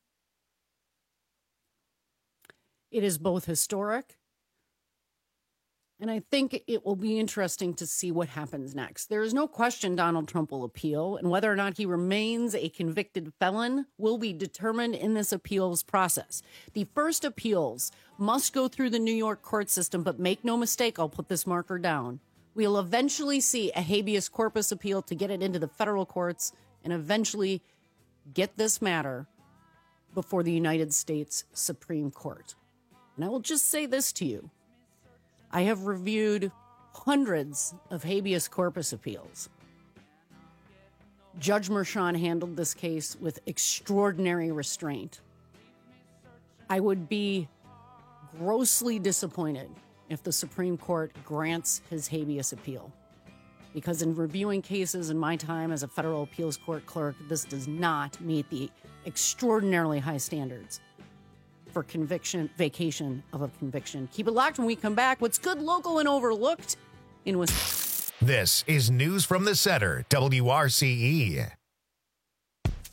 It is both historic, and I think it will be interesting to see what happens next. There is no question Donald Trump will appeal, and whether or not he remains a convicted felon will be determined in this appeals process. The first appeals must go through the New York court system, but make no mistake, I'll put this marker down. We'll eventually see a habeas corpus appeal to get it into the federal courts and eventually get this matter before the United States Supreme Court. And I will just say this to you. I have reviewed hundreds of habeas corpus appeals. Judge Merchan handled this case with extraordinary restraint. I would be grossly disappointed if the Supreme Court grants his habeas appeal. Because in reviewing cases in my time as a federal appeals court clerk, this does not meet the extraordinarily high standards for vacation of a conviction. Keep it locked when we come back. What's good, local, and overlooked in Wisconsin? This is News from the Center, WRCE.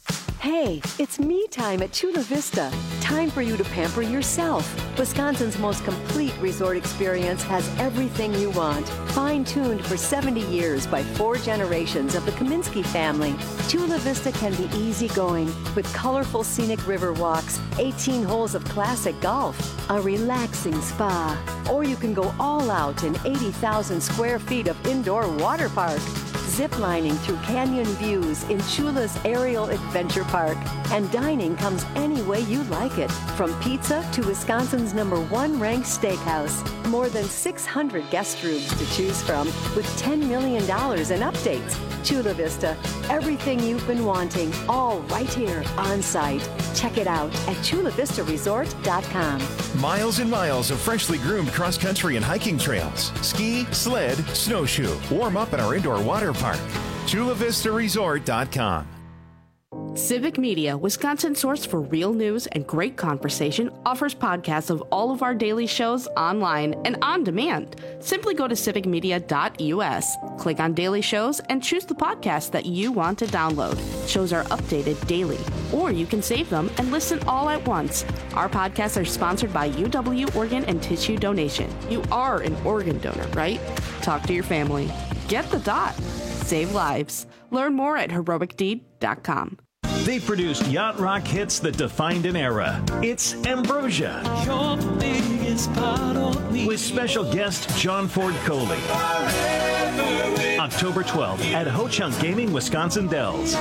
Hey, it's me time at Chula Vista. Time for you to pamper yourself. Wisconsin's most complete resort experience has everything you want. Fine-tuned for 70 years by 4 generations of the Kaminsky family, Chula Vista can be easygoing with colorful scenic river walks, 18 holes of classic golf, a relaxing spa, or you can go all out in 80,000 square feet of indoor water park. Ziplining through canyon views in Chula's Aerial Adventure Park. And dining comes any way you like it. From pizza to Wisconsin's #1 ranked steakhouse. More than 600 guest rooms to choose from with $10 million in updates. Chula Vista, everything you've been wanting, all right here on site. Check it out at chulavistaresort.com. Miles and miles of freshly groomed cross-country and hiking trails. Ski, sled, snowshoe. Warm up at our indoor water park. chulavistaresort.com. Civic Media, Wisconsin's source for real news and great conversation, offers podcasts of all of our daily shows online and on demand. Simply go to civicmedia.us, click on daily shows, and choose the podcast that you want to download. Shows are updated daily, or you can save them and listen all at once. Our podcasts are sponsored by UW Organ and Tissue Donation. You are an organ donor, right? Talk to your family. Get the dot. Save lives. Learn more at heroicdeed.com. They produced yacht rock hits that defined an era. It's Ambrosia. You're the biggest part of me. With special guest John Ford Coley. October 12th at Ho Chunk Gaming, Wisconsin Dells.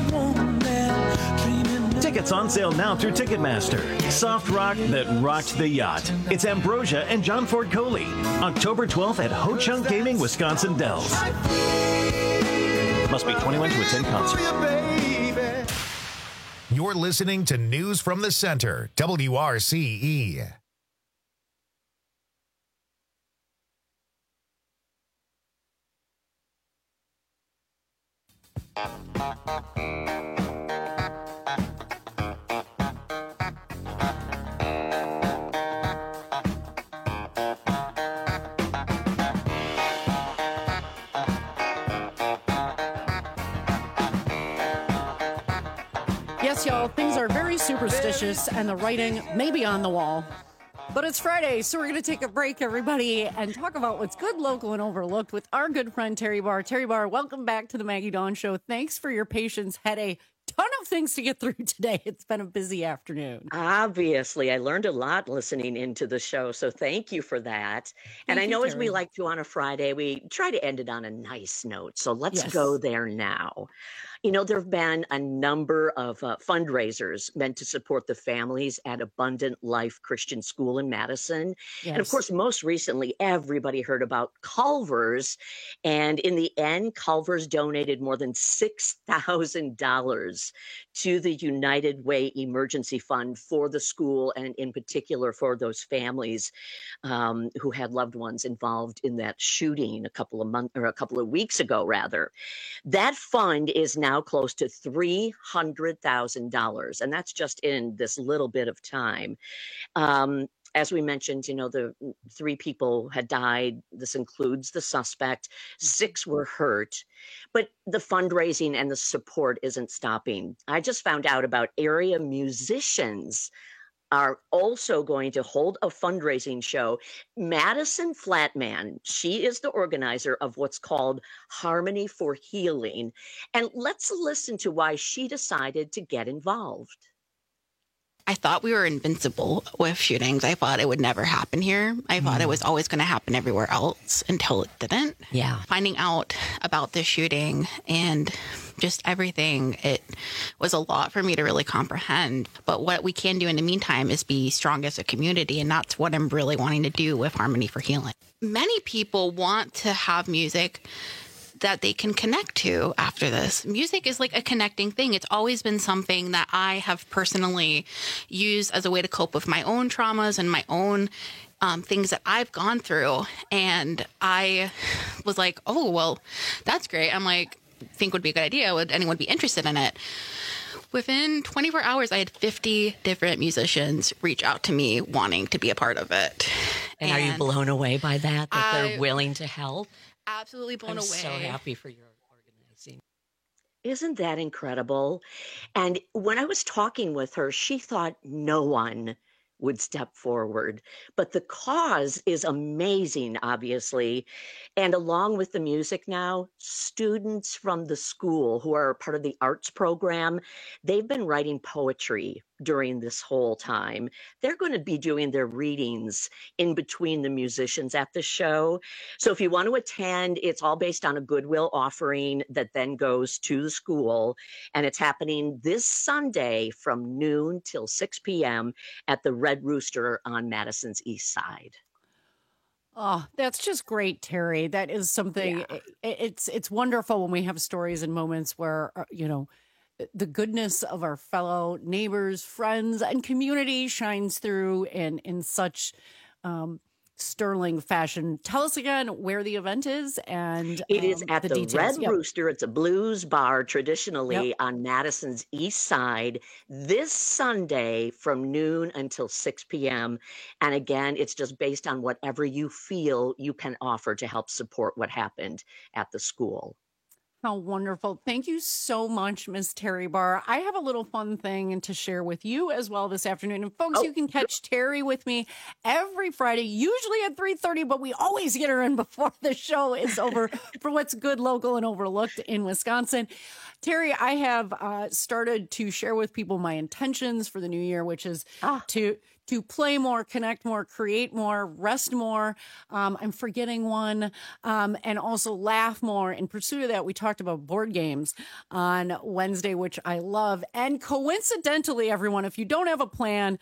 Tickets on sale now through Ticketmaster. Soft rock that rocked the yacht. It's Ambrosia and John Ford Coley. October 12th at Ho Chunk Gaming, Wisconsin Dells. Must be 21 to attend concert. You're listening to News from the Center, WRCE. Yes, y'all, things are very superstitious and the writing may be on the wall. But it's Friday, so we're going to take a break, everybody, and talk about what's good, local, and overlooked with our good friend, Terry Barr. Terry Barr, welcome back to the Maggie Dawn Show. Thanks for your patience. Had a ton of things to get through today. It's been a busy afternoon. Obviously, I learned a lot listening into the show, so thank you for that. And I know, as we like to on a Friday, we try to end it on a nice note. So let's go there now. You know, there have been a number of fundraisers meant to support the families at Abundant Life Christian School in Madison. Yes. And of course, most recently, everybody heard about Culver's. And in the end, Culver's donated more than $6,000 to the United Way Emergency Fund for the school, and in particular for those families who had loved ones involved in that shooting a couple of weeks ago, rather. That fund is now close to $300,000, and that's just in this little bit of time. As we mentioned, you know, the 3 people had died. This includes the suspect. 6 were hurt, but the fundraising and the support isn't stopping. I just found out about area musicians are also going to hold a fundraising show. Madison Flatman, she is the organizer of what's called Harmony for Healing. And let's listen to why she decided to get involved. I thought we were invincible with shootings. I thought it would never happen here. I thought it was always going to happen everywhere else until it didn't. Yeah. Finding out about this shooting and just everything, it was a lot for me to really comprehend. But what we can do in the meantime is be strong as a community, and that's what I'm really wanting to do with Harmony for Healing. Many people want to have music that they can connect to after this. Music is like a connecting thing. It's always been something that I have personally used as a way to cope with my own traumas and my own things that I've gone through. And I was like, oh, well, that's great. I'm like, think would be a good idea. Would anyone be interested in it? Within 24 hours, I had 50 different musicians reach out to me wanting to be a part of it. And are you blown away by that they're willing to help? Absolutely blown away. I'm so happy for your organizing. Isn't that incredible? And when I was talking with her, she thought no one would step forward. But the cause is amazing, obviously. And along with the music now, students from the school who are part of the arts program, they've been writing poetry during this whole time. They're going to be doing their readings in between the musicians at the show. So if you want to attend, it's all based on a goodwill offering that then goes to the school. And it's happening this Sunday from noon till 6 p.m. at the Red Rooster on Madison's East Side. Oh, that's just great, Terry. That is something, it's wonderful when we have stories and moments where, the goodness of our fellow neighbors, friends, and community shines through in such sterling fashion. Tell us again where the event is and it is at the details. Red Rooster. It's a blues bar traditionally on Madison's East Side this Sunday from noon until 6 p.m. And again, it's just based on whatever you feel you can offer to help support what happened at the school. How wonderful. Thank you so much, Ms. Terry Barr. I have a little fun thing to share with you as well this afternoon. And folks, you can catch Terry with me every Friday, usually at 3:30, but we always get her in before the show is over for what's good, local, and overlooked in Wisconsin. Terry, I have started to share with people my intentions for the new year, which is to play more, connect more, create more, rest more. I'm forgetting one. And also laugh more. In pursuit of that, we talked about board games on Wednesday, which I love. And coincidentally, everyone, if you don't have a plan,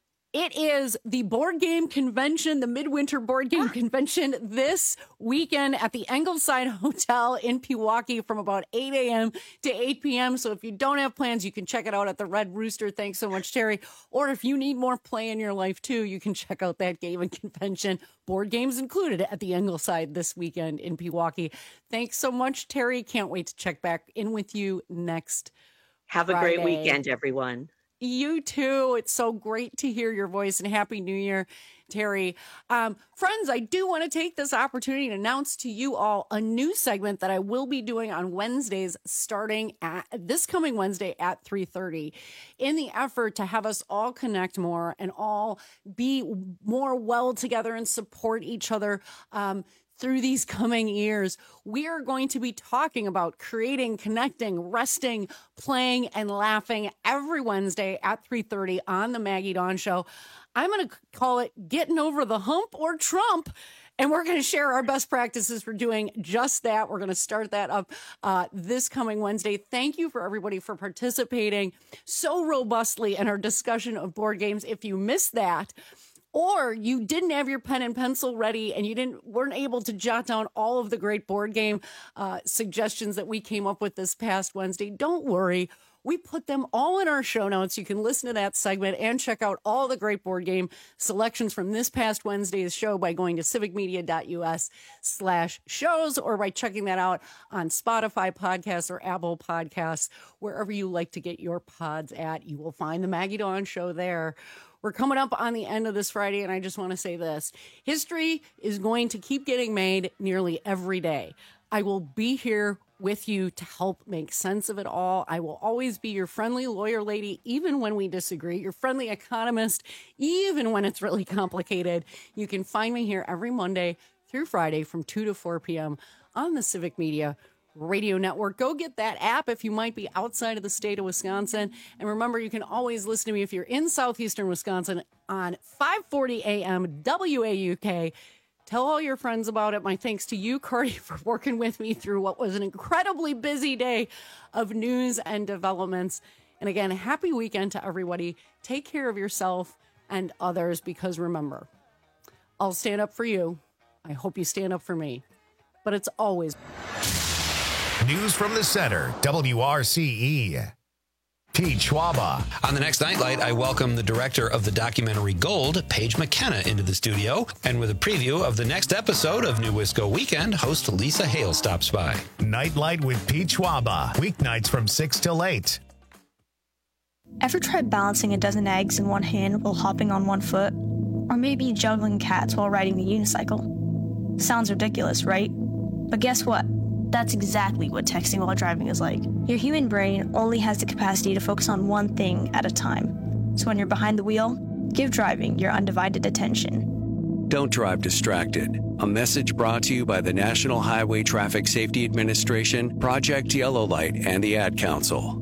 it is the board game convention, the Midwinter Board Game Convention this weekend at the Ingleside Hotel in Pewaukee from about 8 a.m. to 8 p.m. So if you don't have plans, you can check it out at the Red Rooster. Thanks so much, Terry. Or if you need more play in your life, too, you can check out that game and convention. Board games included at the Ingleside this weekend in Pewaukee. Thanks so much, Terry. Can't wait to check back in with you next Have a Friday. great weekend, everyone. You too. It's so great to hear your voice, and Happy New Year, Terry. Friends, I do want to take this opportunity to announce to you all a new segment that I will be doing on Wednesdays starting at this coming Wednesday at 3:30 in the effort to have us all connect more and all be more well together and support each other. Through these coming years, we are going to be talking about creating, connecting, resting, playing, and laughing every Wednesday at 3:30 on the Maggie Dawn Show. I'm going to call it Getting Over the Hump or Trump. And we're going to share our best practices for doing just that. We're going to start that up this coming Wednesday. Thank you for everybody for participating so robustly in our discussion of board games. If you missed that, or you didn't have your pen and pencil ready and you weren't able to jot down all of the great board game suggestions that we came up with this past Wednesday, don't worry. We put them all in our show notes. You can listen to that segment and check out all the great board game selections from this past Wednesday's show by going to civicmedia.us/shows or by checking that out on Spotify podcasts or Apple podcasts, wherever you like to get your pods at. You will find the Maggie Dawn Show there. We're coming up on the end of this Friday, and I just want to say this. History is going to keep getting made nearly every day. I will be here with you to help make sense of it all. I will always be your friendly lawyer lady, even when we disagree, your friendly economist, even when it's really complicated. You can find me here every Monday through Friday from 2 to 4 p.m. on the Civic Media Radio Network. Go get that app if you might be outside of the state of Wisconsin. And remember, you can always listen to me if you're in southeastern Wisconsin on 540 AM WAUK. Tell all your friends about it. My thanks to you, Cardi, for working with me through what was an incredibly busy day of news and developments. And again, happy weekend to everybody. Take care of yourself and others, because remember, I'll stand up for you. I hope you stand up for me. But it's always News from the Center, WRCE. Pete Schwaba. On the next Nightlight, I welcome the director of the documentary Gold, Paige McKenna, into the studio. And with a preview of the next episode of New Wisco Weekend, host Lisa Hale stops by. Nightlight with Pete Schwaba. Weeknights from 6 till 8. Ever tried balancing a dozen eggs in one hand while hopping on one foot? Or maybe juggling cats while riding the unicycle? Sounds ridiculous, right? But guess what? That's exactly what texting while driving is like. Your human brain only has the capacity to focus on one thing at a time. So when you're behind the wheel, give driving your undivided attention. Don't drive distracted. A message brought to you by the National Highway Traffic Safety Administration, Project Yellow Light, and the Ad Council.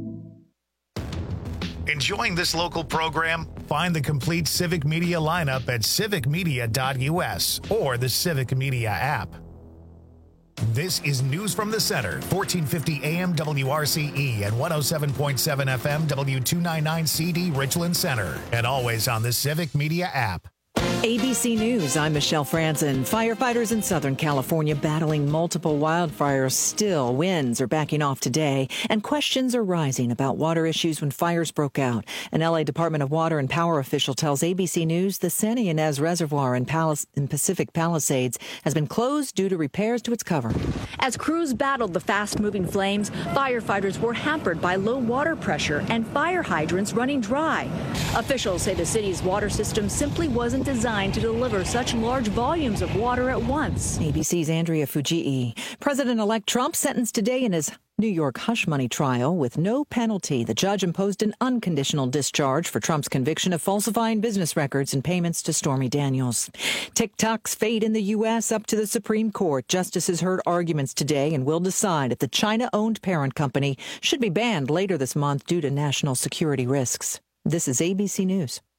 Enjoying this local program? Find the complete Civic Media lineup at civicmedia.us or the Civic Media app. This is News from the Center, 1450 AM WRCE and 107.7 FM W299CD Richland Center, and always on the Civic Media app. ABC News, I'm Michelle Franzen. Firefighters in Southern California battling multiple wildfires still. Winds are backing off today, and questions are rising about water issues when fires broke out. An L.A. Department of Water and Power official tells ABC News the Santa Ynez Reservoir in Pacific Palisades has been closed due to repairs to its cover. As crews battled the fast-moving flames, firefighters were hampered by low water pressure and fire hydrants running dry. Officials say the city's water system simply wasn't designed to deliver such large volumes of water at once. ABC's Andrea Fujii. President-elect Trump sentenced today in his New York hush money trial with no penalty. The judge imposed an unconditional discharge for Trump's conviction of falsifying business records and payments to Stormy Daniels. TikTok's fate in the U.S. up to the Supreme Court. Justices heard arguments today and will decide if the China-owned parent company should be banned later this month due to national security risks. This is ABC News.